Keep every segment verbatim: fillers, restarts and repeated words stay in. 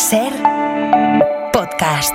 Ser podcast.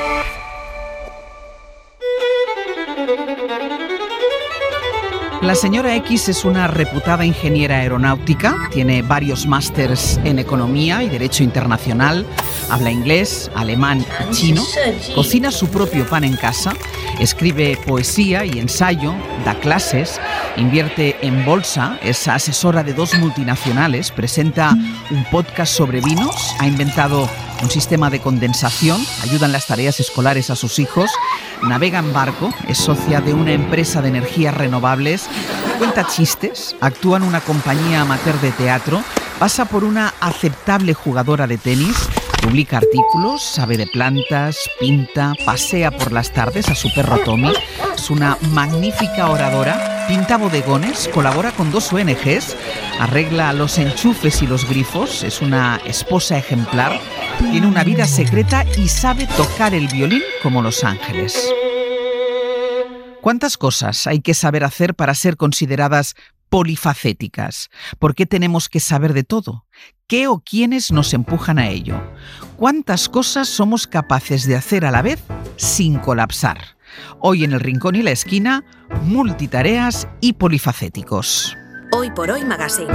La señora X es una reputada ingeniera aeronáutica, tiene varios másters en economía y derecho internacional, habla inglés, alemán y chino, cocina su propio pan en casa, escribe poesía y ensayo, da clases, invierte en bolsa, es asesora de dos multinacionales, presenta un podcast sobre vinos, ha inventado un sistema de condensación, ayuda en las tareas escolares a sus hijos, navega en barco, es socia de una empresa de energías renovables, cuenta chistes, actúa en una compañía amateur de teatro, pasa por una aceptable jugadora de tenis, publica artículos, sabe de plantas, pinta, pasea por las tardes a su perro Tommy, es una magnífica oradora, pinta bodegones, colabora con dos O N Ges, arregla los enchufes y los grifos, es una esposa ejemplar, tiene una vida secreta y sabe tocar el violín como Los Ángeles. ¿Cuántas cosas hay que saber hacer para ser consideradas polifacéticas? ¿Por qué tenemos que saber de todo? ¿Qué o quiénes nos empujan a ello? ¿Cuántas cosas somos capaces de hacer a la vez sin colapsar? Hoy en El Rincón y la Esquina, multitareas y polifacéticos. Hoy por Hoy Magazine.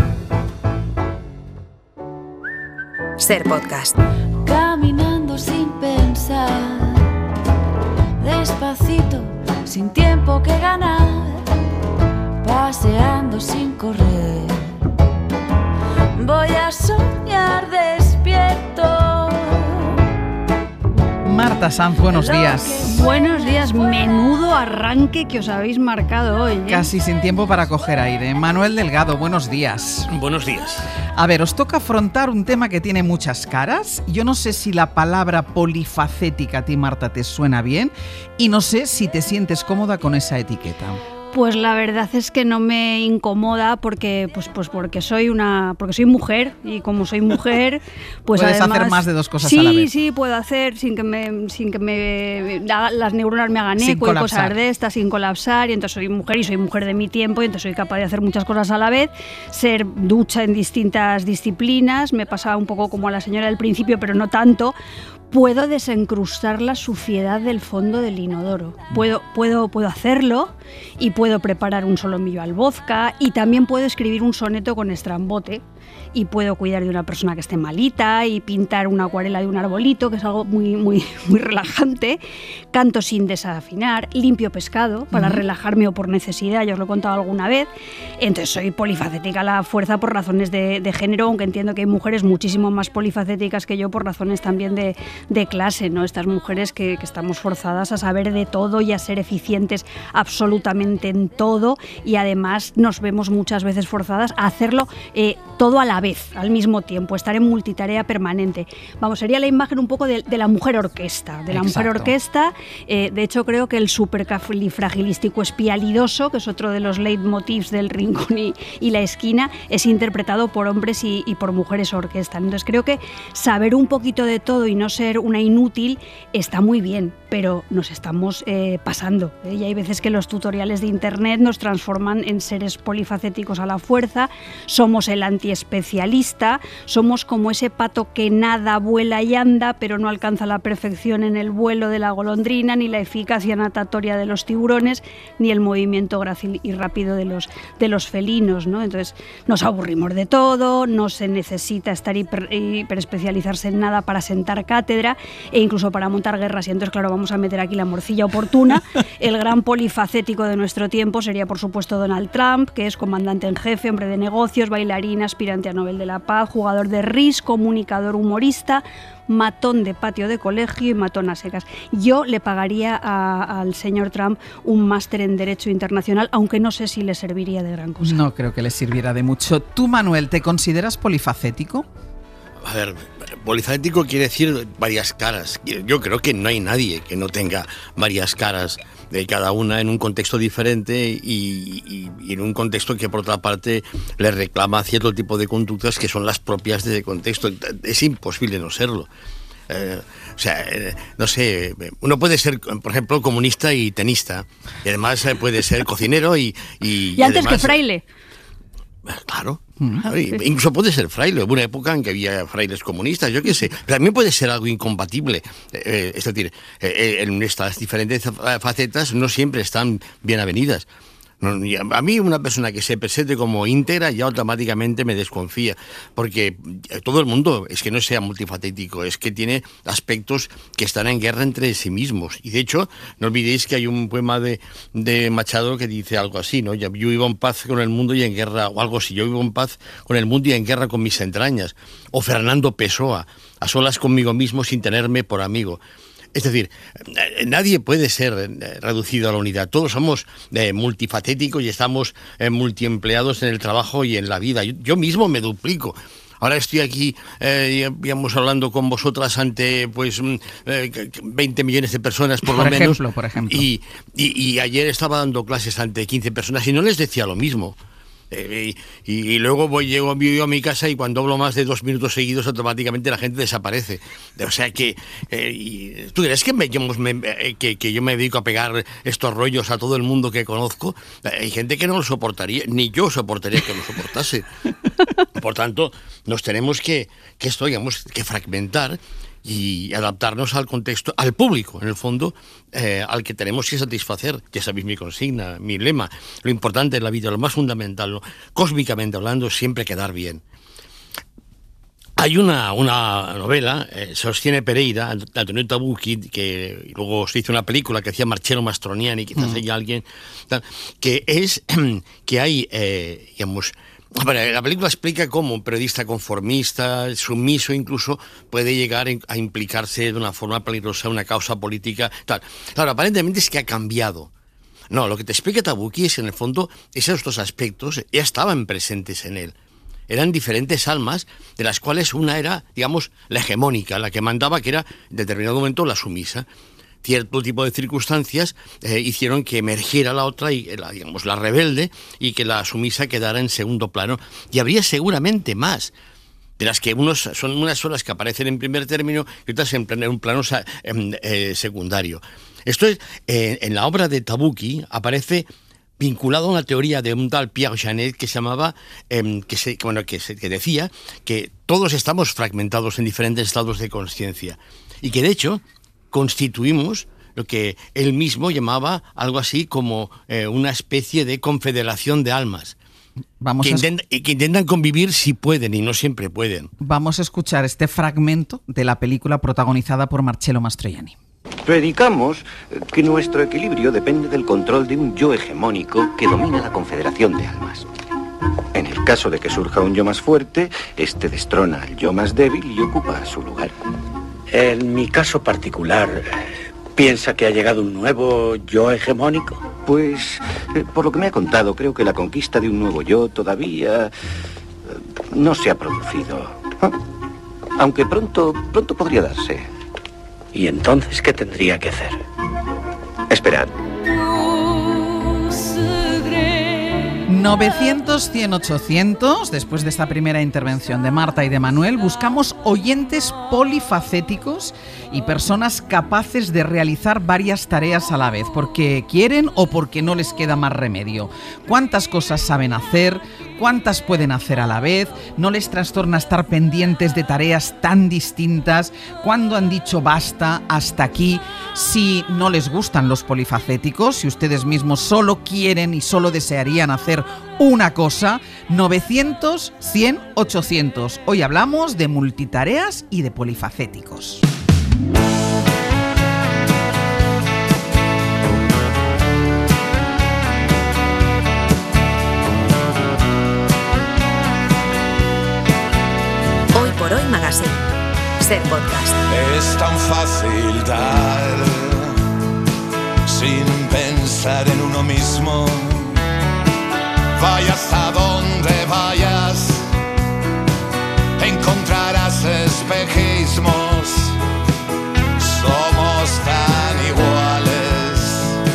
Ser podcast. Caminando sin pensar, despacito, sin tiempo que ganar, paseando sin correr, voy a soñar despierto. Marta Sanz, buenos días. Buenos días, menudo arranque que os habéis marcado hoy, ¿eh? Casi sin tiempo para coger aire. Manuel Delgado, buenos días. Buenos días. A ver, os toca afrontar un tema que tiene muchas caras. Yo no sé si la palabra polifacética a ti, Marta, te suena bien y no sé si te sientes cómoda con esa etiqueta. Pues la verdad es que no me incomoda porque pues pues porque soy una porque soy mujer y como soy mujer pues puedes además, hacer más de dos cosas sí, a la vez. Sí, sí, puedo hacer sin que me sin que me las neuronas me hagan Sin eco y colapsar. cosas de estas, sin colapsar, y entonces soy mujer y soy mujer de mi tiempo y entonces soy capaz de hacer muchas cosas a la vez, ser ducha en distintas disciplinas, me pasaba un poco como a la señora del principio, pero no tanto. Puedo desencrustar la suciedad del fondo del inodoro. Puedo, puedo, puedo hacerlo y puedo preparar un solomillo al vodka y también puedo escribir un soneto con estrambote y puedo cuidar de una persona que esté malita y pintar una acuarela de un arbolito, que es algo muy, muy, muy relajante. Canto sin desafinar, limpio pescado para uh-huh. relajarme o por necesidad, ya os lo he contado alguna vez. Entonces soy polifacética a la fuerza por razones de, de género, aunque entiendo que hay mujeres muchísimo más polifacéticas que yo por razones también de de clase, ¿no? Estas mujeres que, que estamos forzadas a saber de todo y a ser eficientes absolutamente en todo y además nos vemos muchas veces forzadas a hacerlo eh, todo a la vez, al mismo tiempo, estar en multitarea permanente. Vamos, sería la imagen un poco de, de la mujer orquesta, de la Exacto. mujer orquesta. Eh, de hecho, creo que el supercalifragilístico espialidoso, que es otro de los leitmotivs del Rincón y, y la Esquina, es interpretado por hombres y, y por mujeres orquesta. Entonces creo que saber un poquito de todo y no ser una inútil está muy bien, pero nos estamos eh, pasando, ¿eh? Y hay veces que los tutoriales de internet nos transforman en seres polifacéticos a la fuerza, somos el antiespecialista, somos como ese pato que nada, vuela y anda, pero no alcanza la perfección en el vuelo de la golondrina, ni la eficacia natatoria de los tiburones, ni el movimiento grácil y rápido de los, de los felinos, ¿no? Entonces nos aburrimos de todo, no se necesita estar hiper, hiperespecializarse en nada para sentar cátedra e incluso para montar guerras, y entonces claro, vamos a meter aquí la morcilla oportuna. El gran polifacético de nuestro tiempo sería por supuesto Donald Trump, que es comandante en jefe, hombre de negocios, bailarín, aspirante a Nobel de la Paz, jugador de R I S, comunicador, humorista, matón de patio de colegio y matón a secas. Yo le pagaría a, al señor Trump un máster en Derecho Internacional, aunque no sé si le serviría de gran cosa. No creo que le sirviera de mucho. ¿Tú, Manuel, te consideras polifacético? A ver, polifacético quiere decir varias caras. Yo creo que no hay nadie que no tenga varias caras, de cada una en un contexto diferente y, y, y en un contexto que por otra parte le reclama cierto tipo de conductas que son las propias de ese contexto. Es imposible no serlo. Eh, o sea, eh, no sé, uno puede ser, por ejemplo, comunista y tenista, y además eh, puede ser cocinero y... Y, y antes además, que fraile. Claro, claro, incluso puede ser fraile. Hubo una época en que había frailes comunistas, yo qué sé. Pero también puede ser algo incompatible. Eh, es decir, eh, en estas diferentes facetas no siempre están bien avenidas. A mí una persona que se presente como íntegra ya automáticamente me desconfía, porque todo el mundo es que no sea multifacético, es que tiene aspectos que están en guerra entre sí mismos. Y de hecho, no olvidéis que hay un poema de, de Machado que dice algo así, ¿no? Yo vivo en paz con el mundo y en guerra, o algo así, yo vivo en paz con el mundo y en guerra con mis entrañas. O Fernando Pessoa, a solas conmigo mismo sin tenerme por amigo. Es decir, nadie puede ser reducido a la unidad. Todos somos eh, multifacéticos y estamos eh, multiempleados en el trabajo y en la vida. Yo, yo mismo me duplico. Ahora estoy aquí, eh, digamos, hablando con vosotras ante, pues, eh, veinte millones de personas, por, por lo ejemplo, menos. Por ejemplo, y, y, y ayer estaba dando clases ante quince personas y no les decía lo mismo. Eh, y, y luego voy, llego yo a mi casa y cuando hablo más de dos minutos seguidos automáticamente la gente desaparece. O sea que, eh, y, ¿tú crees que, me, yo, me, que, que yo me dedico a pegar estos rollos a todo el mundo que conozco? Hay gente que no lo soportaría, ni yo soportaría que lo soportase. Por tanto, nos tenemos que, que esto, digamos, que fragmentar y adaptarnos al contexto, al público, en el fondo, eh, al que tenemos que satisfacer. Ya sabéis mi consigna, mi lema. Lo importante en la vida, lo más fundamental, lo, cósmicamente hablando, siempre quedar bien. Hay una, una novela, eh, Sostiene Pereira, Antonio Tabucchi, que luego se hizo una película que hacía Marcello Mastroianni, quizás mm. haya alguien, tal, que es que hay, eh, digamos, la película explica cómo un periodista conformista, sumiso incluso, puede llegar a implicarse de una forma peligrosa en una causa política, tal. Claro, aparentemente es que ha cambiado. No, lo que te explica Tabucchi es que en el fondo esos dos aspectos ya estaban presentes en él. Eran diferentes almas, de las cuales una era, digamos, la hegemónica, la que mandaba, que era en determinado momento la sumisa. Cierto tipo de circunstancias eh, hicieron que emergiera la otra, y la, digamos, la rebelde, y que la sumisa quedara en segundo plano. Y habría seguramente más, de las que unos son unas son las que aparecen en primer término y otras en, en un plano eh, secundario. Esto es, eh, en la obra de Tabucchi aparece vinculado a una teoría de un tal Pierre Janet que se llamaba, eh, que, se, bueno, que, se, que decía que todos estamos fragmentados en diferentes estados de conciencia y que de hecho constituimos lo que él mismo llamaba algo así como eh, una especie de confederación de almas. Vamos que, a... intent- que intentan convivir si pueden y no siempre pueden. Vamos a escuchar este fragmento de la película protagonizada por Marcello Mastroianni. Predicamos que nuestro equilibrio depende del control de un yo hegemónico que domina la confederación de almas. En el caso de que surja un yo más fuerte, este destrona al yo más débil y ocupa su lugar. En mi caso particular, ¿piensa que ha llegado un nuevo yo hegemónico? Pues, eh, por lo que me ha contado, creo que la conquista de un nuevo yo todavía eh, no se ha producido. ¿Ah? Aunque pronto, pronto podría darse. ¿Y entonces qué tendría que hacer? Esperad. novecientos, cien, ochocientos, después de esta primera intervención de Marta y de Manuel, buscamos oyentes polifacéticos y personas capaces de realizar varias tareas a la vez, porque quieren o porque no les queda más remedio. ¿Cuántas cosas saben hacer? ¿Cuántas pueden hacer a la vez? ¿No les trastorna estar pendientes de tareas tan distintas? ¿Cuándo han dicho basta, hasta aquí? Si no les gustan los polifacéticos, si ustedes mismos solo quieren y solo desearían hacer una cosa, novecientos, cien, ochocientos. Hoy hablamos de multitareas y de polifacéticos. Hoy por Hoy Magazine. Ser Podcast. Es tan fácil dar sin pensar en uno mismo. Vayas a donde vayas, encontrarás espejismos. Somos tan iguales.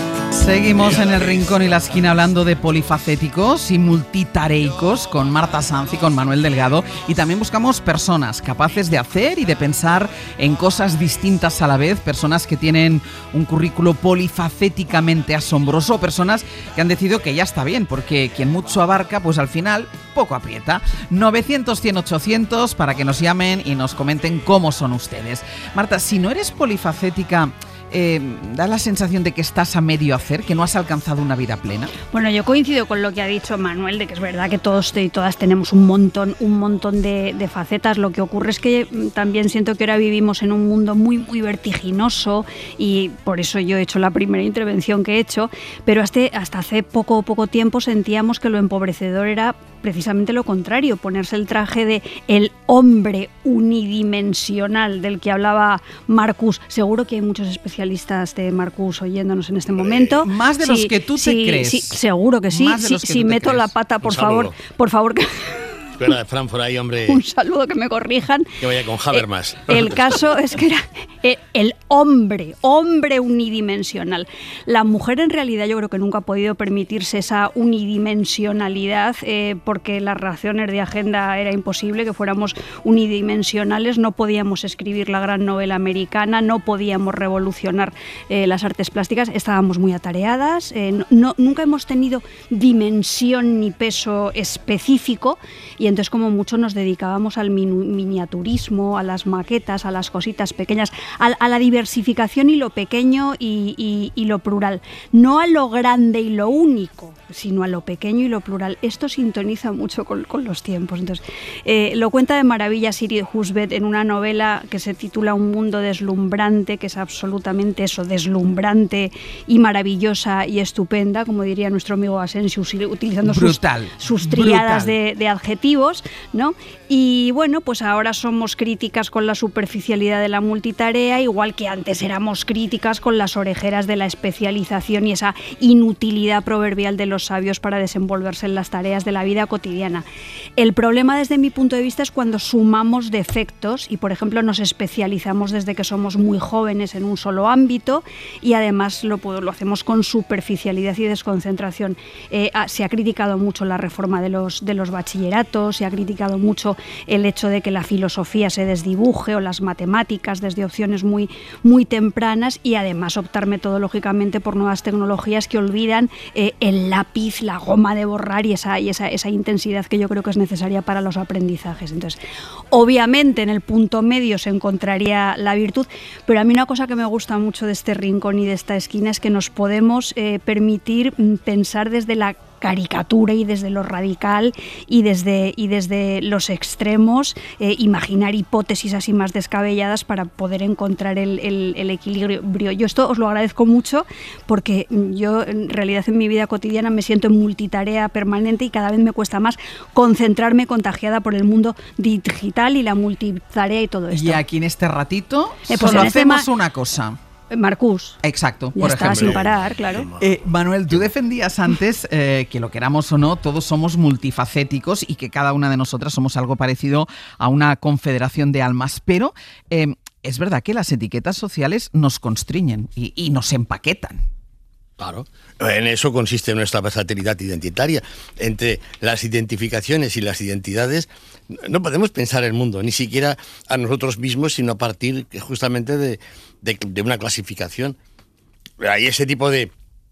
Seguimos en el rincón y la esquina hablando de polifacéticos y multitareicos con Marta Sanz y con Manuel Delgado, y también buscamos personas capaces de hacer y de pensar en cosas distintas a la vez, personas que tienen un currículo polifacéticamente asombroso, personas que han decidido que ya está bien, porque quien mucho abarca, pues al final poco aprieta. novecientos, cien, ochocientos para que nos llamen y nos comenten cómo son ustedes. Marta, si no eres polifacética, Eh, ¿da la sensación de que estás a medio hacer, que no has alcanzado una vida plena? Bueno, yo coincido con lo que ha dicho Manuel, de que es verdad que todos y todas tenemos un montón, un montón de, de facetas. Lo que ocurre es que también siento que ahora vivimos en un mundo muy, muy vertiginoso, y por eso yo he hecho la primera intervención que he hecho, pero hasta, hasta hace poco poco tiempo sentíamos que lo empobrecedor era precisamente lo contrario, ponerse el traje de el hombre unidimensional del que hablaba Marcus. Seguro que hay muchos especialistas de Marcus oyéndonos en este momento. Eh, más de sí, los que tú sí, te crees. Sí, seguro que sí. Más de Si, los que si tú te meto crees. la pata, por Un favor, saludo. por favor que... Espera, de Frankfurt ahí, hombre, Un saludo, que me corrijan. que vaya con Habermas. Eh, el caso es que era el, el hombre, hombre unidimensional. La mujer en realidad yo creo que nunca ha podido permitirse esa unidimensionalidad, eh, porque las razones de agenda era imposible que fuéramos unidimensionales. No podíamos escribir la gran novela americana, no podíamos revolucionar eh, las artes plásticas, estábamos muy atareadas, eh, no, no, nunca hemos tenido dimensión ni peso específico. Y entonces, como mucho, nos dedicábamos al minu- miniaturismo, a las maquetas, a las cositas pequeñas, a, a la diversificación y lo pequeño y, y, y lo plural. No a lo grande y lo único, sino a lo pequeño y lo plural. Esto sintoniza mucho con, con los tiempos. Entonces, eh, lo cuenta de maravilla Siri Husbeth en una novela que se titula Un mundo deslumbrante, que es absolutamente eso, deslumbrante y maravillosa y estupenda, como diría nuestro amigo Asensio, utilizando Brutal, sus, sus triadas brutal. de, de adjetivos, ¿no? Y bueno, pues ahora somos críticas con la superficialidad de la multitarea, igual que antes éramos críticas con las orejeras de la especialización y esa inutilidad proverbial de los sabios para desenvolverse en las tareas de la vida cotidiana. El problema, desde mi punto de vista, es cuando sumamos defectos y, por ejemplo, nos especializamos desde que somos muy jóvenes en un solo ámbito, y además lo, lo hacemos con superficialidad y desconcentración. Eh, se ha criticado mucho la reforma de los, de los bachilleratos, se ha criticado mucho el hecho de que la filosofía se desdibuje, o las matemáticas, desde opciones muy, muy tempranas, y además optar metodológicamente por nuevas tecnologías que olvidan eh, el lápiz, la goma de borrar y, esa, y esa, esa intensidad que yo creo que es necesaria para los aprendizajes. Entonces, obviamente en el punto medio se encontraría la virtud, pero a mí una cosa que me gusta mucho de este rincón y de esta esquina es que nos podemos eh, permitir pensar desde la caricatura y desde lo radical y desde, y desde los extremos, eh, imaginar hipótesis así más descabelladas para poder encontrar el, el, el equilibrio. Yo esto os lo agradezco mucho, porque yo en realidad en mi vida cotidiana me siento en multitarea permanente y cada vez me cuesta más concentrarme, contagiada por el mundo digital y la multitarea y todo esto. Y aquí en este ratito Eh, pues solo en este hacemos ma- una cosa. Marcus. Exacto, Ya por está, ejemplo. sin parar, claro. Eh, Manuel, tú defendías antes eh, que, lo queramos o no, todos somos multifacéticos y que cada una de nosotras somos algo parecido a una confederación de almas, pero eh, es verdad que las etiquetas sociales nos constriñen y, y nos empaquetan. Claro, en eso consiste nuestra versatilidad identitaria. Entre las identificaciones y las identidades no podemos pensar el mundo, ni siquiera a nosotros mismos, sino a partir justamente de, de, de una clasificación. Hay ese tipo de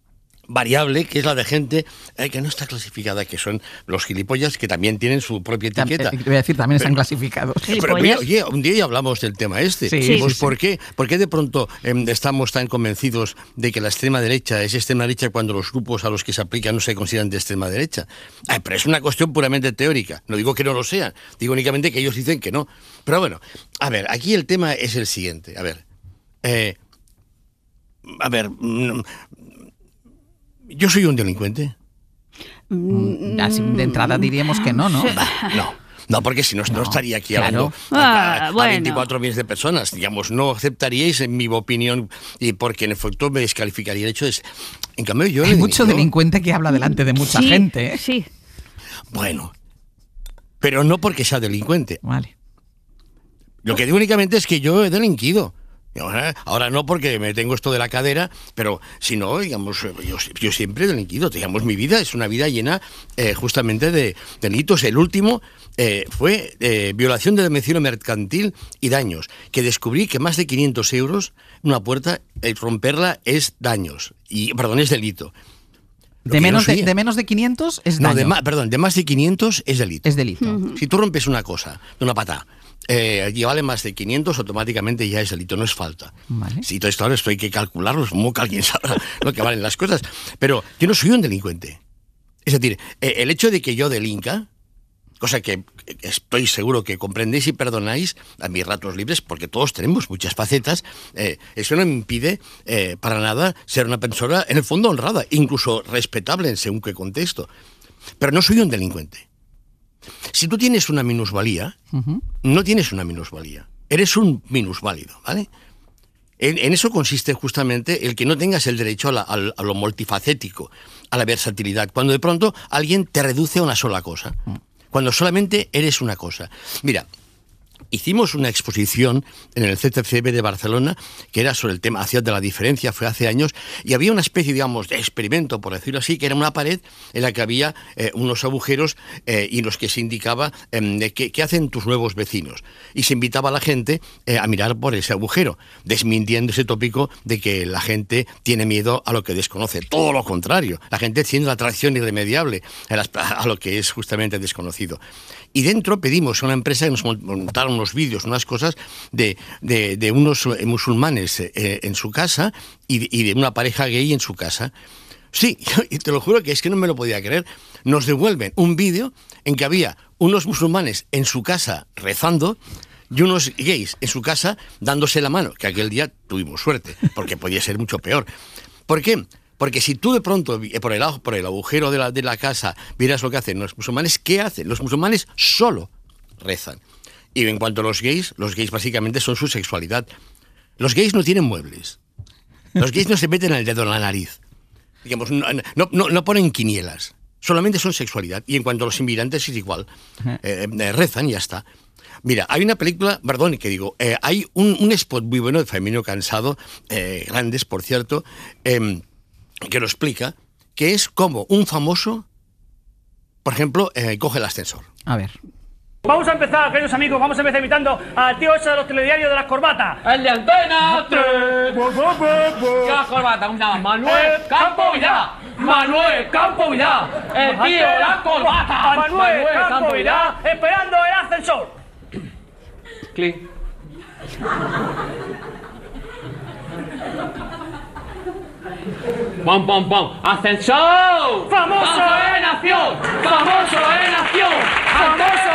variable que es la de gente eh, que no está clasificada, que son los gilipollas, que también tienen su propia etiqueta. Tam- eh, voy a decir, también están clasificados. Pero, pero, oye, un día ya hablamos del tema este. Sí, Sí, pues sí, ¿por qué? ¿Por qué de pronto eh, estamos tan convencidos de que la extrema derecha es extrema derecha cuando los grupos a los que se aplica no se consideran de extrema derecha? Ay, pero es una cuestión puramente teórica. No digo que no lo sean, digo únicamente que ellos dicen que no. Pero bueno, a ver, aquí el tema es el siguiente. A ver, eh, a ver, mm, ¿yo soy un delincuente? Mm, Así de entrada diríamos que no, ¿no? No. No, porque si no, no, no estaría aquí claro. hablando Ah, a, a, bueno. a veinticuatro millones de personas. Digamos, no aceptaríais en mi opinión, y porque en efecto me descalificaría el hecho de... En cambio, yo... Hay le- mucho yo- delincuente que habla delante de mucha Sí, gente, ¿eh? Sí. Bueno, pero no porque sea delincuente. Vale. Lo que digo únicamente es que yo he delinquido. Ahora no, porque me tengo esto de la cadera, pero si no, digamos, yo, yo siempre he delinquido. Digamos, mi vida es una vida llena eh, justamente de delitos. El último eh, fue eh, violación de domicilio mercantil y daños, que descubrí que más de quinientos euros una puerta, eh, romperla es daños, y perdón, es delito. De menos, no de, de menos de quinientos es daño. No, de ma, perdón, de más de quinientos es delito. Es delito. Uh-huh. Si tú rompes una cosa de una patada, Eh, y vale más de quinientos, automáticamente ya es delito, no es falta. Vale. Sí, todo esto ahora esto hay que calcularlo, como que alguien sabrá lo que valen las cosas. Pero yo no soy un delincuente. Es decir, eh, el hecho de que yo delinca, cosa que estoy seguro que comprendéis y perdonáis a mis ratos libres, porque todos tenemos muchas facetas, eh, eso no me impide eh, para nada ser una persona, en el fondo, honrada, incluso respetable en según qué contexto. Pero no soy un delincuente. Si tú tienes una minusvalía, uh-huh. no tienes una minusvalía. Eres un minusválido, ¿vale? En, en eso consiste justamente el que no tengas el derecho a, la, a, a lo multifacético, a la versatilidad. Cuando de pronto alguien te reduce a una sola cosa. Cuando solamente eres una cosa. Mira, hicimos una exposición en el C T C B de Barcelona que era sobre el tema Hacia de la diferencia, fue hace años, y había una especie, digamos, de experimento, por decirlo así, que era una pared en la que había eh, unos agujeros eh, y en los que se indicaba eh, qué, qué hacen tus nuevos vecinos. Y se invitaba a la gente eh, a mirar por ese agujero, desmintiendo ese tópico de que la gente tiene miedo a lo que desconoce. Todo lo contrario, la gente tiene la atracción irremediable a, las, a lo que es justamente desconocido. Y dentro pedimos a una empresa que nos montara unos vídeos, unas cosas de, de, de unos musulmanes eh, en su casa y, y de una pareja gay en su casa. Sí, y te lo juro que es que no me lo podía creer. Nos devuelven un vídeo en que había unos musulmanes en su casa rezando y unos gays en su casa dándose la mano, que aquel día tuvimos suerte, porque podía ser mucho peor. ¿Por qué? Porque si tú de pronto, por el, por el agujero de la, de la casa, vieras lo que hacen los musulmanes, ¿qué hacen? Los musulmanes solo rezan. Y en cuanto a los gays, los gays básicamente son su sexualidad. Los gays no tienen muebles. Los gays no se meten el dedo en la nariz. Digamos, no, no, no, no ponen quinielas. Solamente son sexualidad. Y en cuanto a los inmigrantes es igual. Eh, eh, rezan y ya está. Mira, hay una película, perdón, que digo, eh, hay un, un spot muy bueno de Femenino Cansado, eh, grandes, por cierto, eh, que lo explica, que es como un famoso, por ejemplo, eh, coge el ascensor. A ver. Vamos a empezar, queridos amigos, vamos a empezar imitando al tío ese de los telediarios de las corbatas. ¡El de Antena tres! ¿Qué las corbatas? ¿Cómo se llama? Manuel Campo Vidal. Manuel Campo Vidal. El tío de las corbatas. Manuel Campo Vidal, esperando el ascensor. Clic. ¡Pam, pam, pam! ¡Ascensor! ¡Famoso de nación! ¡Famoso de nación! ¡Famoso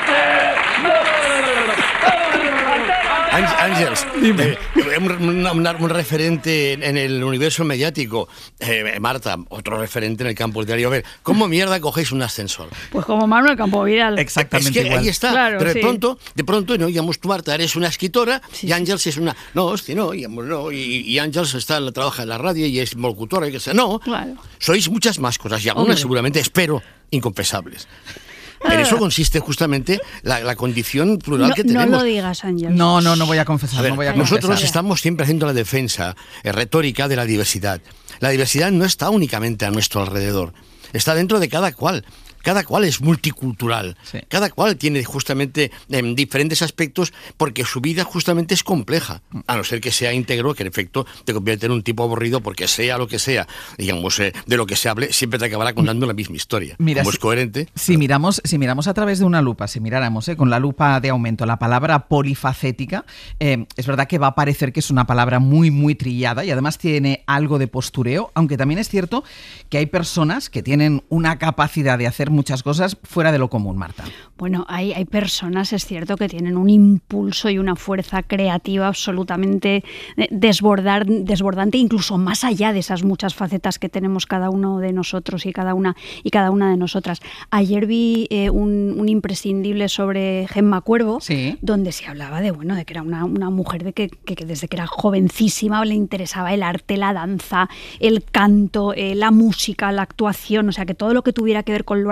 Ángels, eh, un, un, un referente en el universo mediático, eh, Marta, otro referente en el campo literario. A ver, ¿cómo mierda cogéis un ascensor? Pues como Manuel Campo Vidal. Exactamente es que igual. Ahí está, claro, pero de sí. pronto, de pronto, no, digamos, tú, Marta, eres una escritora sí, y Ángels es una... No, hostia, no, digamos, no, y, y Ángels está, trabaja en la radio y es locutora, y que sea. No, claro. Sois muchas más cosas y algunas Hombre. seguramente, espero, inconfesables. En eso consiste justamente la, la condición plural no, que tenemos. No lo digas, Ángel. No, no, no voy a confesar. A ver, no voy a nosotros confesar. estamos siempre haciendo la defensa eh, retórica de la diversidad. La diversidad no está únicamente a nuestro alrededor, está dentro de cada cual. Cada cual es multicultural, sí. Cada cual tiene justamente eh, diferentes aspectos porque su vida justamente es compleja, a no ser que sea íntegro, que en efecto te convierte en un tipo aburrido porque sea lo que sea, digamos, eh, de lo que se hable, siempre te acabará contando la misma historia. Mira, como si, es coherente. Si miramos, si miramos a través de una lupa, si miráramos eh, con la lupa de aumento la palabra polifacética, eh, es verdad que va a parecer que es una palabra muy, muy trillada y además tiene algo de postureo, aunque también es cierto que hay personas que tienen una capacidad de hacer muchas cosas fuera de lo común, Marta. Bueno, hay, hay personas, es cierto, que tienen un impulso y una fuerza creativa absolutamente desbordar, desbordante, incluso más allá de esas muchas facetas que tenemos cada uno de nosotros y cada una, y cada una de nosotras. Ayer vi eh, un, un imprescindible sobre Gemma Cuervo, sí. donde se hablaba de, bueno, de que era una, una mujer de que, que, que desde que era jovencísima le interesaba el arte, la danza, el canto, eh, la música, la actuación, o sea, que todo lo que tuviera que ver con lo artístico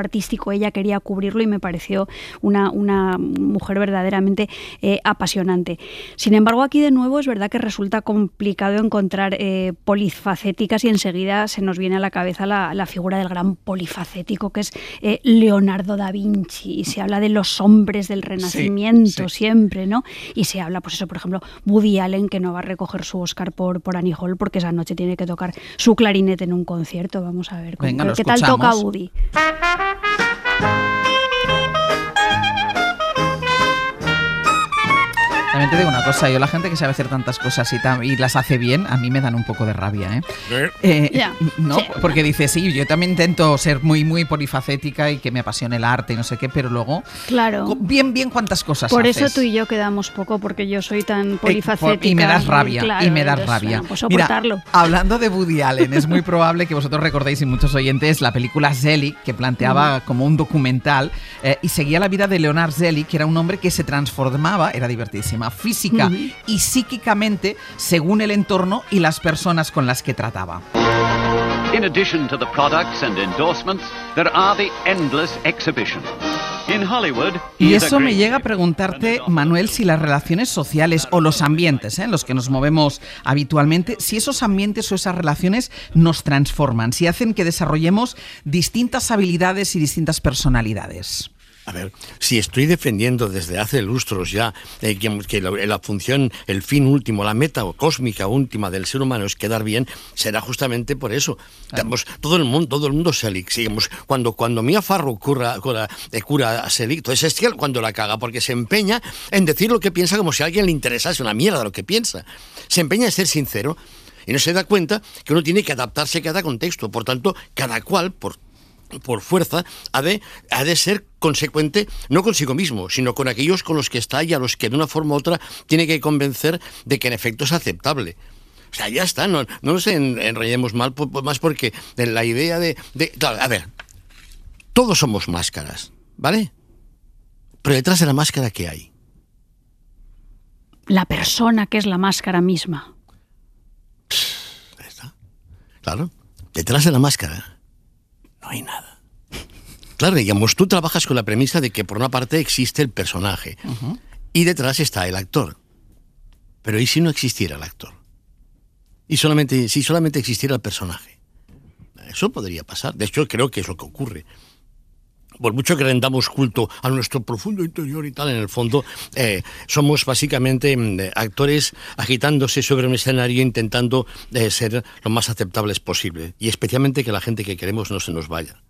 artístico, ella quería cubrirlo y me pareció una, una mujer verdaderamente eh, apasionante. Sin embargo, aquí de nuevo es verdad que resulta complicado encontrar eh, polifacéticas y enseguida se nos viene a la cabeza la, la figura del gran polifacético que es eh, Leonardo da Vinci, y se habla de los hombres del Renacimiento sí, sí. siempre, ¿no? Y se habla, pues eso, por ejemplo, Woody Allen, que no va a recoger su Oscar por, por Annie Hall porque esa noche tiene que tocar su clarinete en un concierto. Vamos a ver cómo, Venga, qué tal toca Woody. También te digo una cosa, yo la gente que sabe hacer tantas cosas y, tam- y las hace bien, a mí me dan un poco de rabia, ¿eh? ¿Eh? eh yeah. ¿no? Sí. Porque dice, sí, yo también intento ser muy, muy polifacética y que me apasione el arte y no sé qué, pero luego, claro. bien, bien cuántas cosas Por haces. eso tú y yo quedamos poco, porque yo soy tan polifacética. Eh, por, y me das rabia, claro, y me das entonces, rabia. Bueno, pues soportarlo. Mira, hablando de Woody Allen, es muy probable que vosotros recordéis, y muchos oyentes, la película Zelig, que planteaba mm. como un documental eh, y seguía la vida de Leonard Zelig, que era un hombre que se transformaba, era divertidísima, física mm. y psíquicamente según el entorno y las personas con las que trataba. In addition to the products and endorsements, there are the endless exhibitions. In Hollywood, y eso me llega a preguntarte, Manuel, si las relaciones sociales o los ambientes ¿eh? en los que nos movemos habitualmente, si esos ambientes o esas relaciones nos transforman, si hacen que desarrollemos distintas habilidades y distintas personalidades. A ver, si estoy defendiendo desde hace lustros ya eh, que, que la, la función, el fin último, la meta cósmica última del ser humano es quedar bien, será justamente por eso. Digamos, todo el mundo, todo el mundo Selig, digamos, cuando cuando Mia Farrow cura, cura, eh, cura a Selig, entonces es cuando la caga, porque se empeña en decir lo que piensa como si a alguien le interesase una mierda lo que piensa. Se empeña en ser sincero y no se da cuenta que uno tiene que adaptarse a cada contexto. Por tanto, cada cual, por por fuerza, ha de, ha de ser consecuente no consigo mismo, sino con aquellos con los que está y a los que de una forma u otra tiene que convencer de que en efecto es aceptable. O sea, ya está, no, no nos enrollemos mal, más porque la idea de, de... Claro, a ver, todos somos máscaras, ¿vale? Pero detrás de la máscara, ¿qué hay? La persona que es la máscara misma. Ahí está. Claro, detrás de la máscara no hay nada. Claro, digamos, tú trabajas con la premisa de que por una parte existe el personaje uh-huh. y detrás está el actor. Pero ¿y si no existiera el actor? Y solamente, si solamente existiera el personaje. Eso podría pasar. De hecho, creo que es lo que ocurre. Por mucho que rendamos culto a nuestro profundo interior y tal, en el fondo eh, somos básicamente eh, actores agitándose sobre un escenario intentando eh, ser lo más aceptables posible. Y especialmente que la gente que queremos no se nos vaya.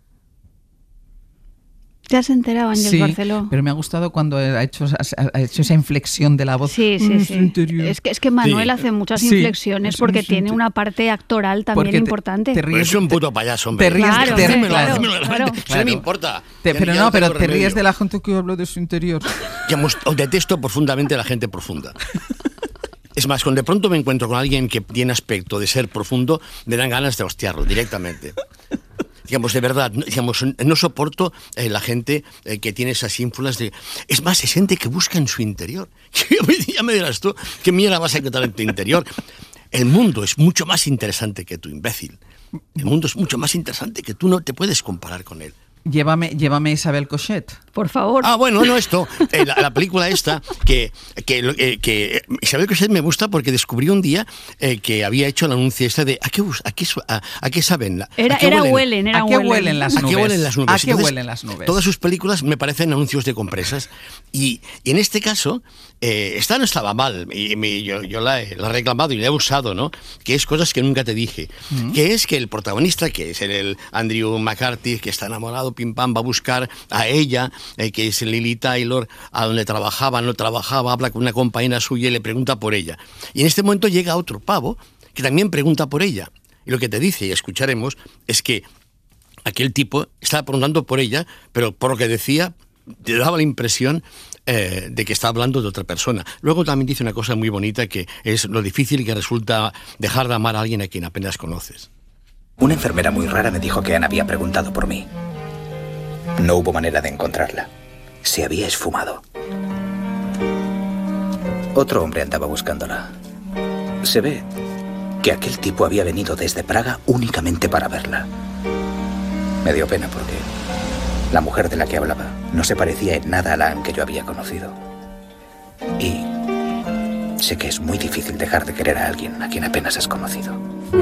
¿Te has enterado, Ángel sí, Barceló? Pero me ha gustado cuando ha hecho, ha hecho esa inflexión de la voz. Sí, sí, sí. Es que, es que Manuel sí. hace muchas inflexiones sí, porque tiene una parte actoral también porque importante. Te, te ríes, es un puto payaso, hombre. Te ríes, claro, te, claro, claro, claro, claro. Eso no me importa. Te, pero no, pero te ríes de la gente que habla de su interior. Digamos, detesto profundamente a la gente profunda. Es más, cuando de pronto me encuentro con alguien que tiene aspecto de ser profundo, me dan ganas de hostiarlo directamente. Digamos, de verdad, digamos, no soporto eh, la gente eh, que tiene esas ínfulas de... Es más, es gente que busca en su interior. Ya me dirás tú, ¿qué mierda vas a encontrar en tu interior? El mundo es mucho más interesante que tú, imbécil. El mundo es mucho más interesante que tú, no te puedes comparar con él. Llévame, llévame a Isabel Cochet. Por favor. Ah, bueno, no esto. Eh, la, la película esta, que, que, eh, que Isabel Cochet me gusta porque descubrí un día eh, que había hecho el anuncio este de ¿a qué, a qué, a, a qué saben? Era, ¿A qué era huelen? huelen, era ¿A qué huelen. huelen las nubes? ¿A qué huelen las nubes? ¿A qué Entonces, huelen las nubes? Todas sus películas me parecen anuncios de compresas. Y, y en este caso, eh, esta no estaba mal. Y, y yo yo la, he, la he reclamado y la he usado, ¿no? Que es cosas que nunca te dije. Uh-huh. Que es que el protagonista, que es el, el Andrew McCarthy, que está enamorado, pim pam, va a buscar a ella, eh, que es Lily Taylor, a donde trabajaba, no trabajaba, habla con una compañera suya y le pregunta por ella. Y en este momento llega otro pavo que también pregunta por ella. Y lo que te dice, y escucharemos, es que aquel tipo estaba preguntando por ella, pero por lo que decía, te daba la impresión eh, de que está hablando de otra persona. Luego también dice una cosa muy bonita, que es lo difícil que resulta dejar de amar a alguien a quien apenas conoces. Una enfermera muy rara me dijo que Ana había preguntado por mí. No hubo manera de encontrarla. Se había esfumado. Otro hombre andaba buscándola. Se ve que aquel tipo había venido desde Praga únicamente para verla. Me dio pena porque La mujer de la que hablaba no se parecía en nada a la Anne que yo había conocido. Y sé que es muy difícil dejar de querer a alguien a quien apenas has conocido.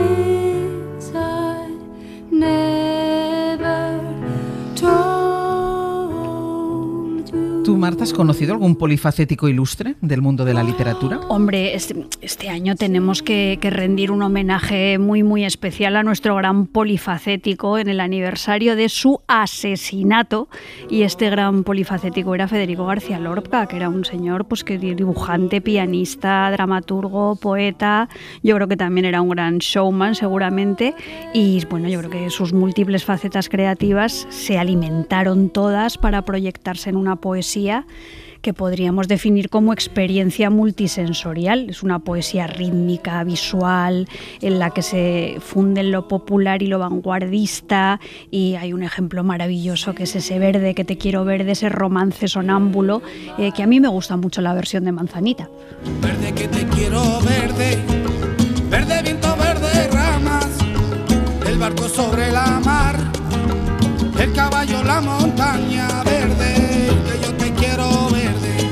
¿Tú, Marta, has conocido algún polifacético ilustre del mundo de la literatura? Hombre, este, este año tenemos que, que rendir un homenaje muy, muy especial a nuestro gran polifacético en el aniversario de su asesinato. Y este gran polifacético era Federico García Lorca, que era un señor pues, que dibujante, pianista, dramaturgo, poeta. Yo creo que también era un gran showman, seguramente. Y bueno, yo creo que sus múltiples facetas creativas se alimentaron todas para proyectarse en una poesía que podríamos definir como experiencia multisensorial. Es una poesía rítmica, visual, en la que se funden lo popular y lo vanguardista, y hay un ejemplo maravilloso que es ese Verde que te quiero verde, ese romance sonámbulo, eh, que a mí me gusta mucho la versión de Manzanita. Verde que te quiero verde, verde viento, verde ramas, el barco sobre la mar, el caballo, la montaña, verde, que yo te quiero verde.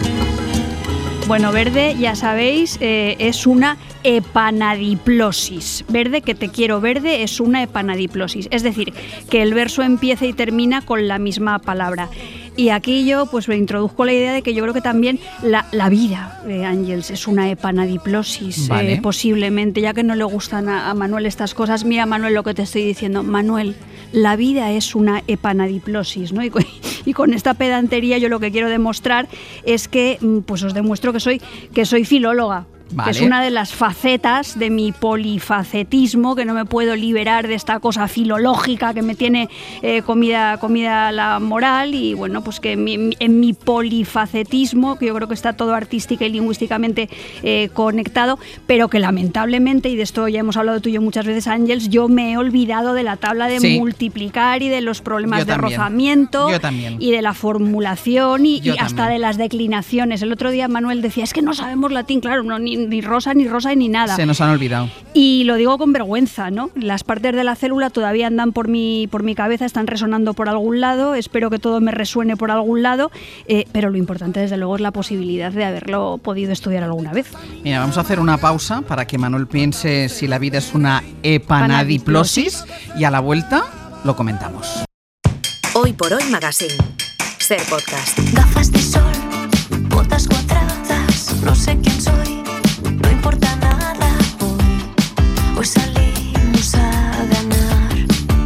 Bueno, Verde, ya sabéis, eh, es una epanadiplosis. Verde, que te quiero verde, es una epanadiplosis. Es decir, que el verso empieza y termina con la misma palabra. Y aquí yo pues me introduzco la idea de que yo creo que también la, la vida, eh, Ángels, es una epanadiplosis, vale. eh, posiblemente, ya que no le gustan a, a Manuel estas cosas. Mira, Manuel, lo que te estoy diciendo. Manuel, la vida es una epanadiplosis, ¿no? Y con, y con esta pedantería yo lo que quiero demostrar es que, pues os demuestro que soy, que soy filóloga. Vale. Que es una de las facetas de mi polifacetismo, que no me puedo liberar de esta cosa filológica que me tiene eh, comida, comida la moral. Y bueno, pues que en mi, en mi polifacetismo, que yo creo que está todo artística y lingüísticamente eh, conectado, pero que lamentablemente, y de esto ya hemos hablado tú y yo muchas veces, Ángels, yo me he olvidado de la tabla de sí. multiplicar y de los problemas yo de también. rozamiento y de la formulación y, y hasta de las declinaciones. El otro día Manuel decía, es que no sabemos latín, claro, no, ni ni rosa, ni rosa, ni nada. Se nos han olvidado. Y lo digo con vergüenza, ¿no? Las partes de la célula todavía andan por mi, por mi cabeza, están resonando por algún lado, espero que todo me resuene por algún lado, eh, pero lo importante desde luego es la posibilidad de haberlo podido estudiar alguna vez. Mira, vamos a hacer una pausa para que Manuel piense si la vida es una epanadiplosis y a la vuelta lo comentamos. Hoy por Hoy Magazine. Ser Podcast. Gafas de sol, botas cuadradas, no sé quién soy. No importa nada hoy, hoy salimos a ganar.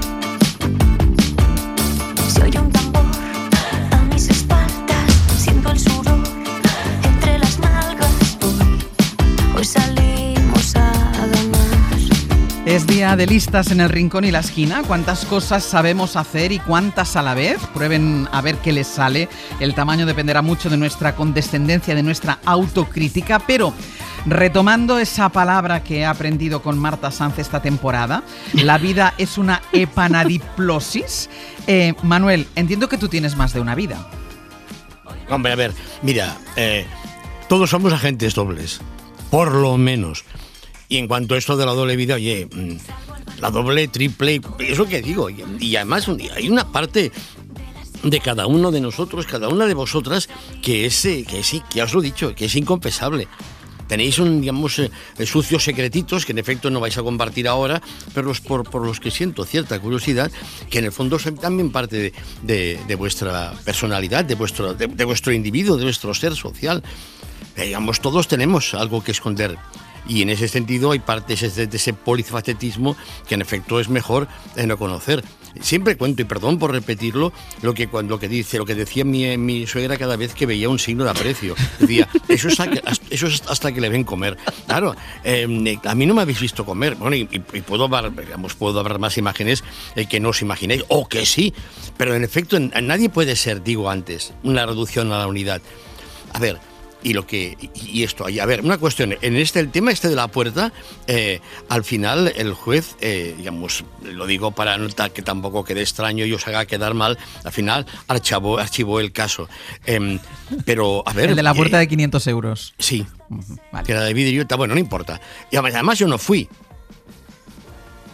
Se oye un tambor a mis espaldas, siento el sudor entre las nalgas. Hoy, hoy salimos a ganar. Es día de listas en el rincón y la esquina. ¿Cuántas cosas sabemos hacer y cuántas a la vez? Prueben a ver qué les sale. El tamaño dependerá mucho de nuestra condescendencia, de nuestra autocrítica, pero retomando esa palabra que he aprendido con Marta Sanz esta temporada, la vida es una epanadiplosis. Eh, Manuel, entiendo que tú tienes más de una vida. Hombre, a ver, mira, eh, todos somos agentes dobles, por lo menos. Y en cuanto a esto de la doble vida, oye, la doble, triple, es lo que digo. Y, y además hay una parte de cada uno de nosotros, cada una de vosotras, que es, que sí, que ya os lo he dicho, que es inconfesable. Tenéis un, digamos, eh, sucios secretitos que en efecto no vais a compartir ahora, pero los, por, por los que siento cierta curiosidad, que en el fondo son también parte de, de, de vuestra personalidad, de vuestro, de, de vuestro individuo, de vuestro ser social. Eh, digamos, todos tenemos algo que esconder. Y en ese sentido hay partes de ese polifacetismo que en efecto es mejor no conocer. Siempre cuento, y perdón por repetirlo, lo que cuando que dice, lo que decía mi, mi suegra cada vez que veía un signo de aprecio. Decía, eso es hasta que, eso es hasta que le ven comer. Claro, eh, a mí no me habéis visto comer. Bueno, y, y puedo dar, digamos, puedo dar más imágenes eh, que no os imaginéis, o que sí, pero en efecto en, en nadie puede ser, digo antes, una reducción a la unidad. A ver, y lo que y esto, a ver, una cuestión, en este el tema este de la puerta, eh, al final el juez, eh, digamos, lo digo para no que tampoco quede extraño y os haga quedar mal, al final archivó, archivó el caso. Eh, pero, a ver... El de la puerta eh, de quinientos euros. Sí, uh-huh, vale. Que era de vidrio, bueno, no importa. Y además yo no fui.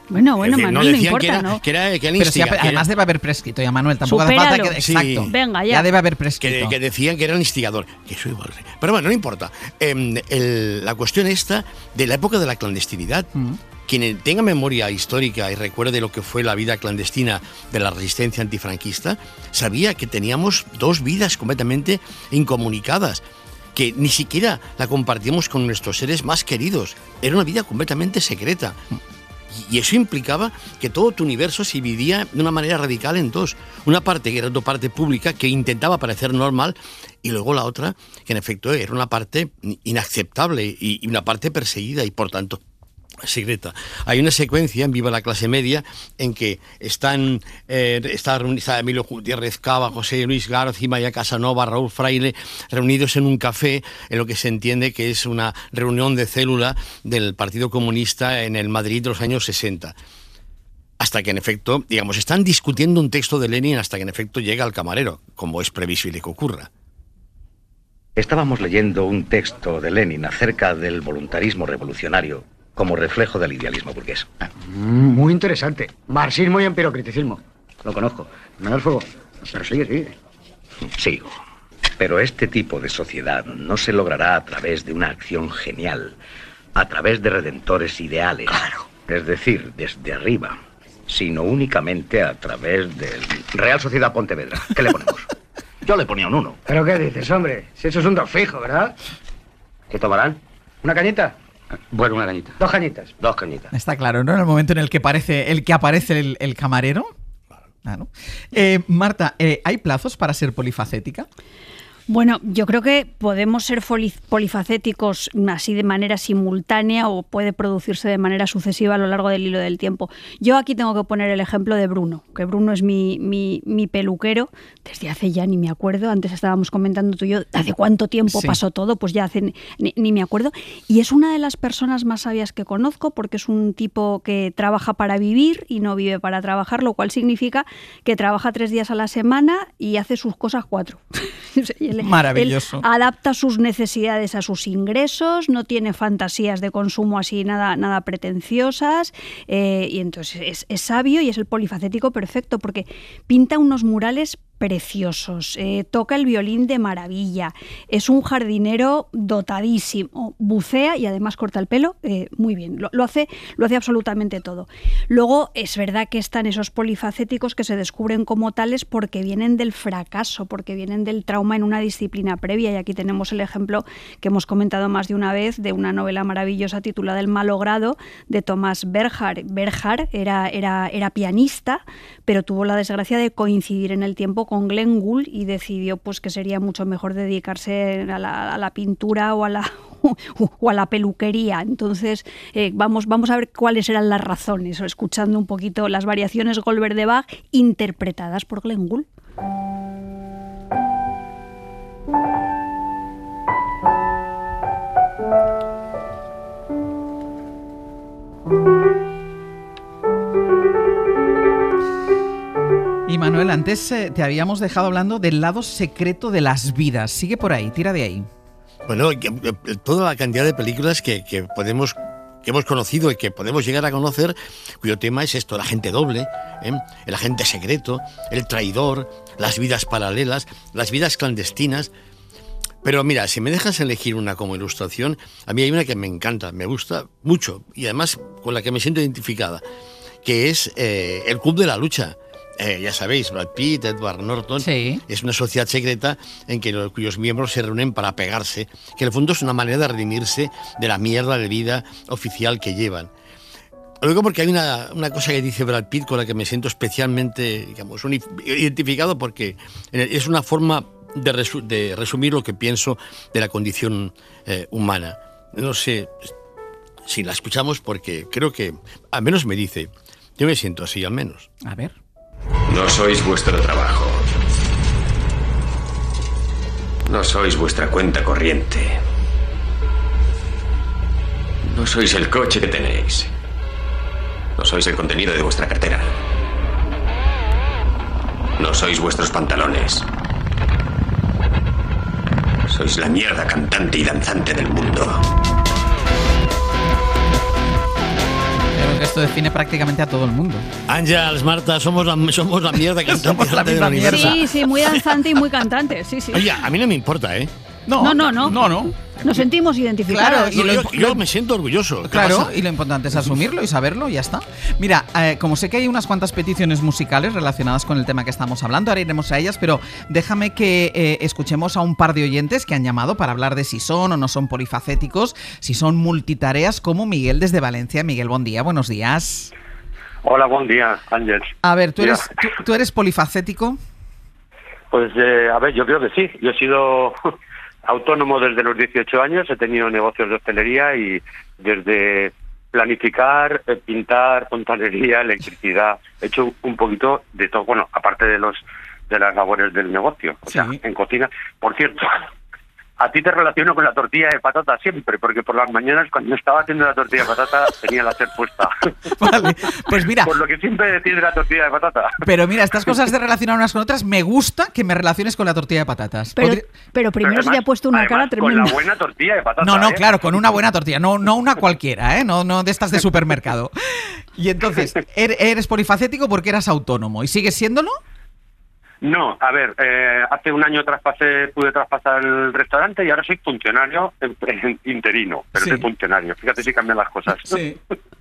Bueno, bueno, decir, Manuel, no, no decían importa, que era, ¿no? Que era, que era Pero sí, instiga- además que- debe haber prescrito ya, Manuel, tampoco hace Supéralo. falta que... Sí. Exacto. Venga, ya. Ya debe haber prescrito. que, que decían que era el instigador. Que soy igual. Pero bueno, no importa. Eh, el- la cuestión esta de la época de la clandestinidad, Mm. quien tenga memoria histórica y recuerde lo que fue la vida clandestina de la resistencia antifranquista, sabía que teníamos dos vidas completamente incomunicadas, que ni siquiera la compartíamos con nuestros seres más queridos. Era una vida completamente secreta. Y eso implicaba que todo tu universo se dividía de una manera radical en dos. Una parte que era tu parte pública, que intentaba parecer normal, y luego la otra, que en efecto era una parte inaceptable y una parte perseguida y por tanto secreta. Hay una secuencia en Viva la clase media en que están eh, está, reuni- está Emilio Gutiérrez Cava, José Luis García, Maya Casanova, Raúl Fraile, reunidos en un café en lo que se entiende que es una reunión de célula del Partido Comunista en el Madrid de los años sesenta. Hasta que en efecto, digamos, están discutiendo un texto de Lenin hasta que en efecto llega al camarero, como es previsible que ocurra. Estábamos leyendo un texto de Lenin acerca del voluntarismo revolucionario como reflejo del idealismo burgués. Muy interesante. Marxismo y empiriocriticismo. Lo conozco. Me da el fuego. Pero sigue, sigue. Sigo. Pero este tipo de sociedad no se logrará a través de una acción genial, a través de redentores ideales. Claro. Es decir, desde arriba, sino únicamente a través del Real Sociedad Pontevedra. ¿Qué le ponemos? Yo le ponía un uno. ¿Pero qué dices, hombre? Si eso es un dos fijo, ¿verdad? ¿Qué tomarán? ¿Una cañita? Bueno, una cañita. Dos cañitas. Dos cañitas. Está claro, ¿no? En el momento en el que, parece, el que aparece el, el camarero. Claro. Eh, Marta, eh, ¿hay plazos para ser polifacética? Bueno, yo creo que podemos ser polifacéticos así de manera simultánea o puede producirse de manera sucesiva a lo largo del hilo del tiempo. Yo aquí tengo que poner el ejemplo de Bruno, que Bruno es mi, mi, mi peluquero desde hace ya ni me acuerdo. Antes estábamos comentando tú y yo, ¿hace cuánto tiempo Sí. pasó todo? Pues ya hace ni, ni me acuerdo. Y es una de las personas más sabias que conozco porque es un tipo que trabaja para vivir y no vive para trabajar, lo cual significa que trabaja tres días a la semana y hace sus cosas cuatro. Él, Maravilloso. él adapta sus necesidades a sus ingresos, no tiene fantasías de consumo así nada, nada pretenciosas, eh, y entonces es, es sabio y es el polifacético perfecto porque pinta unos murales preciosos, eh, toca el violín de maravilla, es un jardinero dotadísimo, bucea y además corta el pelo eh, muy bien, lo, lo, hace, lo hace absolutamente todo. Luego es verdad que están esos polifacéticos que se descubren como tales porque vienen del fracaso, porque vienen del trauma en una disciplina previa, y aquí tenemos el ejemplo que hemos comentado más de una vez de una novela maravillosa titulada El malogrado de Thomas Berger. Berger era, era, era pianista, pero tuvo la desgracia de coincidir en el tiempo con Glenn Gould y decidió pues que sería mucho mejor dedicarse a la, a la pintura o a la o a la peluquería. Entonces eh, vamos, vamos a ver cuáles eran las razones, o escuchando un poquito las variaciones Goldberg de Bach interpretadas por Glenn Gould. Y Manuel, antes eh, te habíamos dejado hablando del lado secreto de las vidas. Sigue por ahí, tira de ahí. Bueno, toda la cantidad de películas que, que podemos que hemos conocido y que podemos llegar a conocer, cuyo tema es esto, el agente doble, ¿eh? el agente secreto, el traidor, las vidas paralelas, las vidas clandestinas. Pero mira, si me dejas elegir una como ilustración, a mí hay una que me encanta, me gusta mucho y además con la que me siento identificada, que es eh, El Club de la Lucha. Eh, ya sabéis, Brad Pitt, Edward Norton, sí. Es una sociedad secreta en que los, cuyos miembros se reúnen para pegarse, que en el fondo es una manera de redimirse de la mierda de vida oficial que llevan. Luego porque hay una, una cosa que dice Brad Pitt con la que me siento especialmente, digamos, identificado, porque es una forma de, resu- de resumir lo que pienso de la condición eh, humana. No sé si la escuchamos porque creo que al menos me dice, yo me siento así al menos. A ver. No sois vuestro trabajo. No sois vuestra cuenta corriente. No sois el coche que tenéis. No sois el contenido de vuestra cartera. No sois vuestros pantalones. Sois la mierda cantante y danzante del mundo. Pero que Esto define prácticamente a todo el mundo. Ángeles, Marta, somos la, somos la mierda que somos la misma mierda. Sí, sí, muy danzante y muy cantante, sí, sí. Oye, a mí no me importa, ¿eh? No, no, no. No, no. no. Nos sentimos identificados. Claro, y yo, lo, yo, yo me siento orgulloso. Claro, pasa? y lo importante es asumirlo y saberlo y ya está. Mira, eh, como sé que hay unas cuantas peticiones musicales relacionadas con el tema que estamos hablando, ahora iremos a ellas, pero déjame que eh, escuchemos a un par de oyentes que han llamado para hablar de si son o no son polifacéticos, si son multitareas, como Miguel desde Valencia. Miguel, buen día, buenos días. Hola, buen día, Ángel. A ver, ¿tú eres, tú, ¿tú eres polifacético? Pues, eh, a ver, yo creo que sí. Yo he sido autónomo desde los dieciocho años, he tenido negocios de hostelería y desde planificar, pintar, fontanería, electricidad, he hecho un poquito de todo, bueno, aparte de los de las labores del negocio, o sí. sea, en cocina. Por cierto, a ti te relaciono con la tortilla de patata siempre, porque por las mañanas cuando estaba haciendo la tortilla de patata tenía la sed puesta. Vale, pues mira. Por lo que siempre decís de la tortilla de patata. Pero mira, estas cosas de relacionar unas con otras, me gusta que me relaciones con la tortilla de patatas. Pero, Podri... pero primero pero además, se le ha puesto una además, cara tremenda. Con la buena tortilla de patata. No, no, ¿eh? claro, con una buena tortilla, no, no una cualquiera, ¿eh? No, no de estas de supermercado. Y entonces, eres polifacético porque eras autónomo, ¿y sigues siéndolo? No, a ver, eh, hace un año traspasé, pude traspasar el restaurante y ahora soy funcionario en, en interino, pero sí. soy funcionario. Fíjate si cambian las cosas. Sí.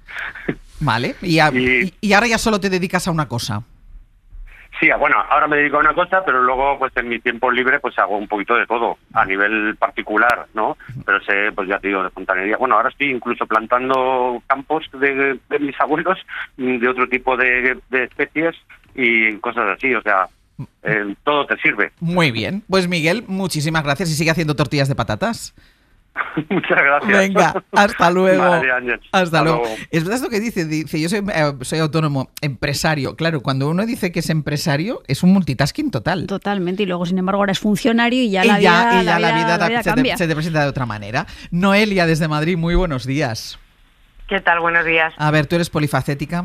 Vale, y, a, y, y ahora ya solo te dedicas a una cosa. Sí, bueno, ahora me dedico a una cosa, pero luego pues en mi tiempo libre pues hago un poquito de todo, a nivel particular, ¿no? Pero sé, pues ya te digo, de fontanería. Bueno, ahora estoy incluso plantando campos de, de mis abuelos, de otro tipo de, de especies y cosas así, o sea... Eh, todo te sirve. Muy bien. Pues Miguel, muchísimas gracias y sigue haciendo tortillas de patatas. Muchas gracias. Venga, hasta luego. Vale, hasta, hasta luego. luego. Es verdad lo que dice, dice yo soy, eh, soy autónomo, empresario. Claro, cuando uno dice que es empresario, es un multitasking total. Totalmente, y luego sin embargo ahora es funcionario y ya, y la, ya, vida, y ya la, la vida, vida, la vida se, cambia. te, se te presenta de otra manera. Noelia desde Madrid, muy buenos días. ¿Qué tal? Buenos días. A ver, ¿tú eres polifacética?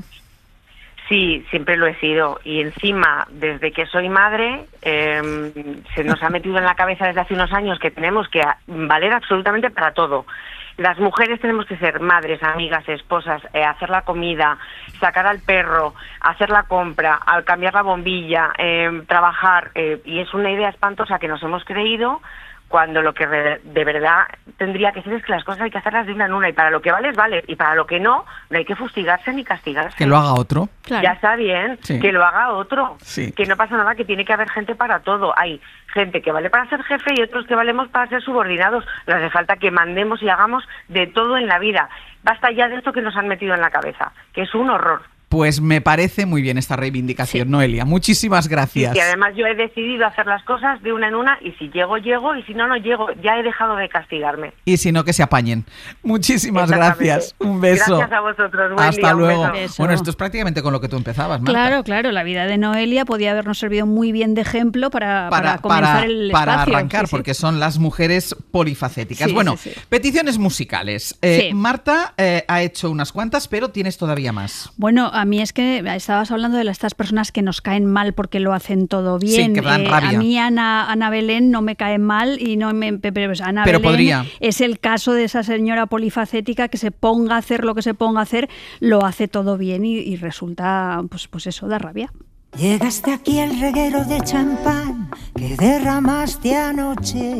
Sí, siempre lo he sido. Y encima, desde que soy madre, eh, se nos ha metido en la cabeza desde hace unos años que tenemos que valer absolutamente para todo. Las mujeres tenemos que ser madres, amigas, esposas, eh, hacer la comida, sacar al perro, hacer la compra, al cambiar la bombilla, eh, trabajar. Eh, y es una idea espantosa que nos hemos creído, cuando lo que de verdad tendría que ser es que las cosas hay que hacerlas de una en una, y para lo que vale, vale, y para lo que no, no hay que fustigarse ni castigarse. Que lo haga otro. Claro. Ya está bien, sí. Que lo haga otro, sí. Que no pasa nada, que tiene que haber gente para todo. Hay gente que vale para ser jefe y otros que valemos para ser subordinados. No hace falta que mandemos y hagamos de todo en la vida. Basta ya de esto que nos han metido en la cabeza, que es un horror. Pues me parece muy bien esta reivindicación, sí. Noelia. Muchísimas gracias. Y además yo he decidido hacer las cosas de una en una, y si llego, llego, y si no, no llego. Ya he dejado de castigarme. Y si no, que se apañen. Muchísimas gracias. Un beso. Gracias a vosotros. Buen Hasta día, luego. Beso. Bueno, esto es prácticamente con lo que tú empezabas, Marta. Claro, claro. La vida de Noelia podía habernos servido muy bien de ejemplo para, para, para comenzar para, el para espacio. arrancar, sí, porque sí. son las mujeres polifacéticas. Sí, bueno, sí, sí. peticiones musicales. Eh, sí. Marta eh, ha hecho unas cuantas, pero tienes todavía más. Bueno, a mí es que estabas hablando de estas personas que nos caen mal porque lo hacen todo bien. Sí, que dan eh, rabia. A mí Ana, Ana Belén no me cae mal y no me, pero Ana pero Belén podría. Es el caso de esa señora polifacética que se ponga a hacer lo que se ponga a hacer, lo hace todo bien y, y resulta, pues, pues eso, da rabia. Llegaste aquí el reguero de champán que derramaste anoche.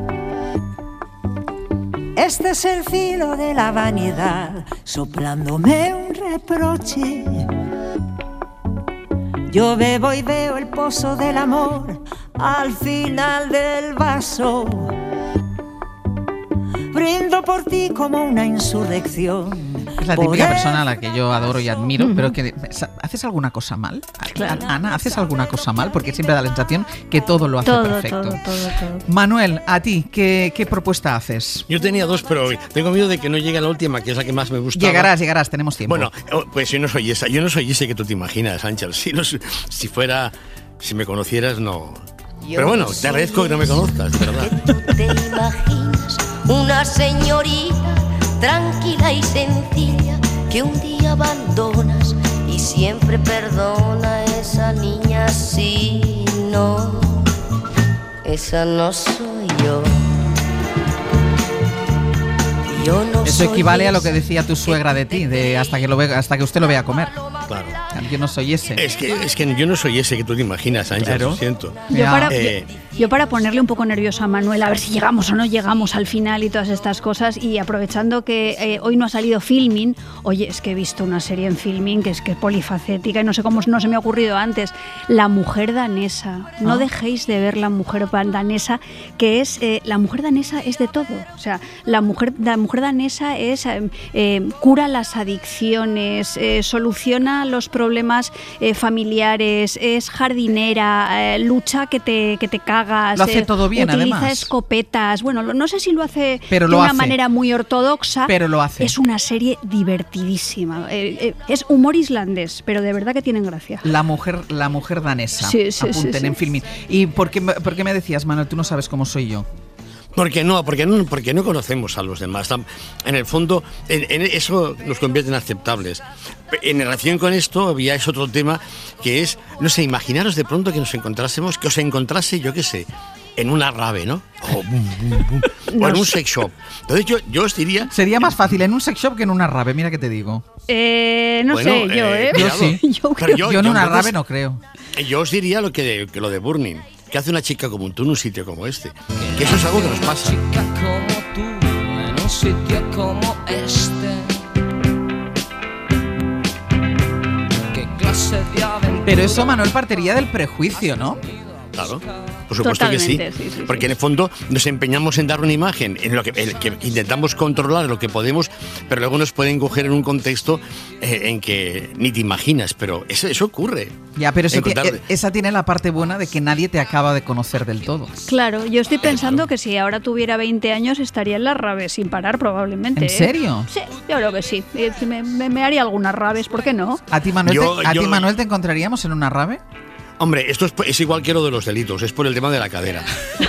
Este es el filo de la vanidad, soplándome un reproche. Yo bebo y veo el pozo del amor al final del vaso. Brindo por ti como una insurrección. Es la típica persona a la que yo adoro y admiro, uh-huh. pero que ¿haces alguna cosa mal? Claro. Ana, ¿haces alguna cosa mal? Porque siempre da la sensación que todo lo hace todo, perfecto. Todo, todo, todo. Manuel, a ti, ¿qué, ¿qué propuesta haces? Yo tenía dos, pero tengo miedo de que no llegue a la última, que es la que más me gusta. Llegarás, llegarás, tenemos tiempo. Bueno, pues yo no soy esa, yo no soy ese que tú te imaginas, Ángel. Si, no, si fuera, si me conocieras, no. Yo pero bueno, te agradezco que no me conozcas, ¿verdad? Que tú te imaginas una señorita tranquila y sencilla que un día abandonas y siempre perdona a esa niña. Si no, esa no soy yo. Yo no Eso soy equivale a lo que ese decía tu suegra de ti, de hasta que lo ve, hasta que usted lo vea comer. Claro. Yo no soy ese. Es que, es que yo no soy ese que tú te imaginas, Ángel, Claro. lo siento. Yo para, Eh, yo, yo para ponerle un poco nervioso a Manuel, a ver si llegamos o no llegamos al final y todas estas cosas, y aprovechando que eh, hoy no ha salido Filmin, oye, es que he visto una serie en Filmin que es que es polifacética y no sé cómo no se me ha ocurrido antes, La mujer danesa. No Ah. dejéis de ver La mujer danesa, que es, eh, la mujer danesa es de todo. O sea, la mujer, la mujer danesa es, eh, eh, cura las adicciones, eh, soluciona los problemas eh, familiares, es jardinera, eh, lucha que te, que te cagas. Lo hace eh, todo bien, utiliza además. escopetas. Bueno, lo- no sé si lo hace Pero de lo una hace. manera muy ortodoxa. Pero lo hace. Es una serie divertidísima. Eh, eh, es humor islandés, pero de verdad que tienen gracia. La mujer, la mujer danesa. Sí, sí, Apunten sí, sí. en Filmin. ¿Y por qué, me- por qué me decías, Manuel, tú no sabes cómo soy yo? Porque no, porque no, porque no conocemos a los demás. Tam- En el fondo, en, en eso nos convierte en aceptables. En relación con esto, había es otro tema que es, no sé, imaginaros de pronto que nos encontrásemos, que os encontrase, yo qué sé, en una rave, ¿no? O, bum, bum, bum, o en un sex shop. Entonces yo, yo os diría... Sería más fácil en un sex shop que en una rave, mira que te digo. Eh, no Bueno, sé, yo, eh, ¿eh? Yo cuidado. sí. Yo Pero creo- Yo en una entonces- rave no creo. Yo os diría lo que, de- que lo de Burning. ¿Qué hace una chica como tú en un sitio como este? Que eso es algo que nos pasa. Como tú en un sitio como este. ¿Qué clase de aventura? Pero eso, Manuel, partiría del prejuicio, ¿no? Claro, por supuesto que sí. Totalmente, sí, sí, sí. Porque en el fondo nos empeñamos en dar una imagen en lo que, en que intentamos controlar lo que podemos, pero luego nos pueden coger en un contexto eh, en que ni te imaginas, pero eso, eso ocurre. Ya, pero eso Encontrar- ti- esa tiene la parte buena de que nadie te acaba de conocer del todo. Claro, yo estoy pensando que si ahora tuviera veinte años estaría en las raves sin parar probablemente. ¿En ¿eh? serio? Sí, yo creo que sí. Eh, Me, me- me haría algunas raves, ¿por qué no? ¿A ti, Manuel, Yo- te, a yo- ti, Manuel, te encontraríamos en una rave? Hombre, esto es, es igual que lo de los delitos, es por el tema de la cadera.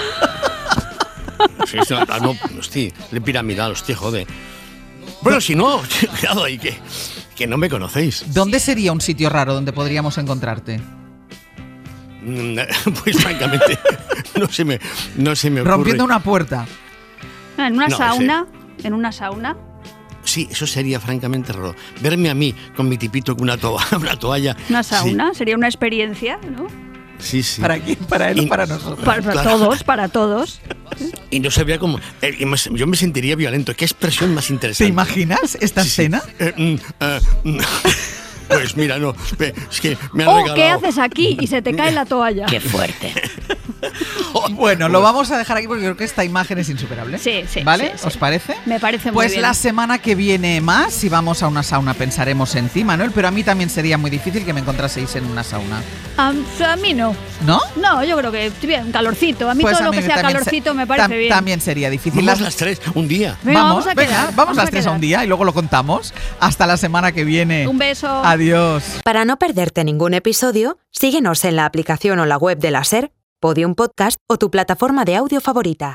Sí, es una- ah, no, hostia, el piramidal, hostia, joder. Bueno, si no, cuidado ahí, que, que no me conocéis. ¿Dónde sería un sitio raro donde podríamos encontrarte? Mm, Pues francamente, no se me, no se me ocurre. Rompiendo una puerta. Ah, en una No, sauna, en una sauna. Sí, eso sería francamente raro. Verme a mí con mi tipito con una, to- una toalla. Una sauna, sería una experiencia, ¿no? Sí, sí. ¿Para quién? ¿Para él o para nosotros? Para, para Claro. todos, para todos. Y no sabría cómo. eh, y me- yo me sentiría violento. ¿Qué expresión más ¿Te interesante? imaginas esta Sí, sí. escena? Eh, mm, eh, mm. Pues mira, no. eh, Es que me han Oh, regalado. ¿qué haces aquí? Y se te cae la toalla. Qué fuerte. Bueno, lo vamos a dejar aquí porque creo que esta imagen es insuperable. Sí, sí, ¿Vale? sí, sí. ¿Os parece? Me parece muy Pues bien. la semana que viene más, si vamos a una sauna, pensaremos en ti, Manuel, pero a mí también sería muy difícil que me encontraseis en una sauna. A, a mí no. ¿No? No, yo creo que bien, calorcito. A mí Pues todo a lo mí que sea también se- calorcito me parece tam- bien. También sería difícil. Vamos Las- las tres, un día. Venga, vamos, vamos a venga, quedar, vamos, vamos a las tres a un quedar. día y luego lo contamos. Hasta la semana que viene. Un beso. Adiós. Para no perderte ningún episodio, síguenos en la aplicación o la web de la SER, Podium Podcast o tu plataforma de audio favorita.